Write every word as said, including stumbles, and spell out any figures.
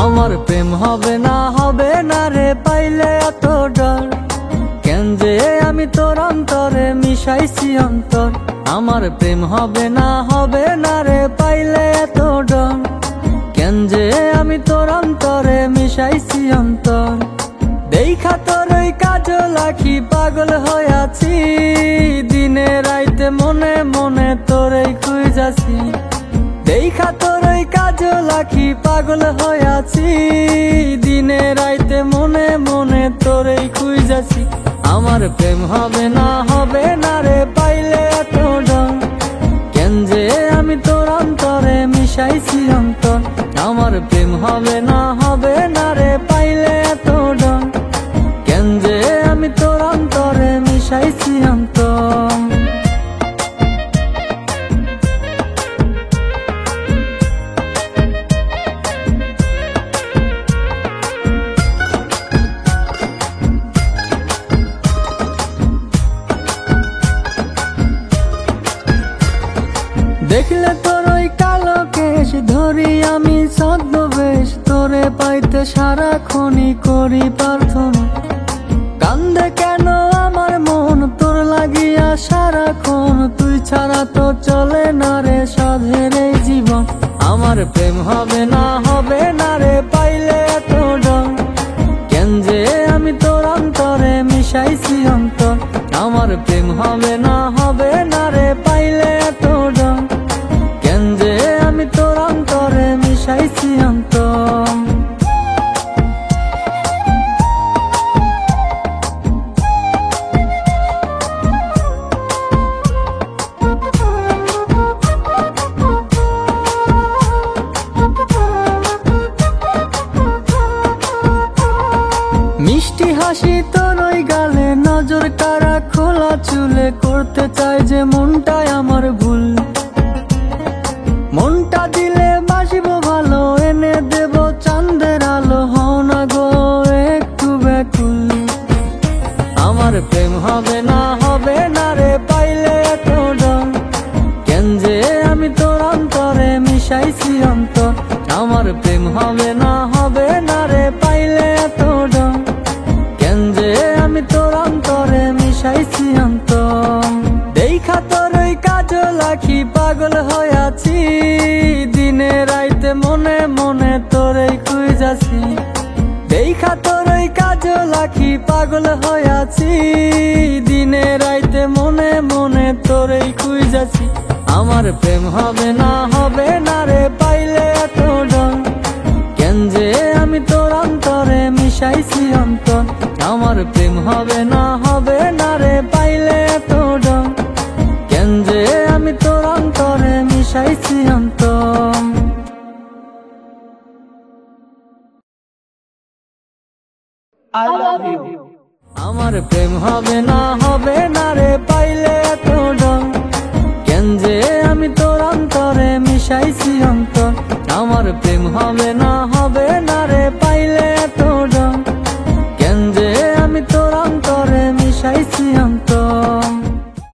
আমার প্রেম হবে না হবে না রে পাইলে এত ডর, কেন যে আমি তোর অন্তরে মিশাইছি অন্তর। আমার প্রেম হবে না হবে না রে পাইলে এত ডর, কেন যে আমি তোর অন্তরে মিশাইছি অন্তর। দেখা তোর ওই কাজল আখি পাগল হইয়াছি, দিনে রাইতে মনে মনে তোরেই খুঁজাছি। দেখা তোর ওই কাজল আখি পাগল হইয়াছি, দিনে রাইতে মনে মনে তোরেই খুঁজাছি। আমার প্রেম হবে না হবে না রে পাইলে এত ডর, কেন যে আমি তোর অন্তরে মিশাইছি অন্তর। আমার প্রেম হবে না হবে না রে পাইলে এত ডর, কেন যে আমি তোর অন্তরে মিশাইছি অন্তর। দেখলে তোর ওই কালো কেশ ধরি আমি ছদ্মবেশ, তোরে পাইতে সারাক্ষণই করি প্রার্থনা। কান্দে কেন আমার মন তোর লাগিয়া সারাক্ষণ, তুই ছাড়া তো চলে না রে সাধের এই জীবন। আমার প্রেম হবে না হবে না রে পাইলে এত ডর, কেন যে আমি তোর অন্তরে মিশাইছি অন্তর। আমার প্রেম হবে না হবে না রে পাইলে এত ডর, কেন যে আমি তোর অন্তরে মিশাইছি অন্তর। মিষ্টি হাসি তোর ওই গালে, নজর কারা খোলা চুলে, করতে চাই যে মনটাই আমার ভুল। মনটা দিলে বাসিব ভালো, এনে দেব চাঁদের আলো, হও না গো একটু ব্যাকুল। আমার প্রেম হবে না হবে না রে পাইলে এত ডর, কেন যে আমি তোর অন্তরে মিশাইছি অন্তর। আমার প্রেম হবে না হবে না রে পাইলে এত ডর, কেন যে আমি তোর অন্তরে মিশাইছি অন্তর। দেখা তোর ওই কাজল আখি পাগল হইয়াছি, দিনে রাইতে মনে মনে তোরেই খুঁজাছি। দেখা তোর ওই কাজল আখি পাগল হইয়াছি, দিনে রাইতে মনে মনে তোরেই খুঁজাছি। আমার প্রেম হবে না হবে না রে পাইলে এত ডর, কেন যে আমি তোর অন্তরে মিশাইছি অন্তর। আমার প্রেম হবে না হবে না রে পাইলে এত ডর, কেন যে আমি তোর অন্তরে মিশাইছি অন্তর। I love you. আমার প্রেম হবে না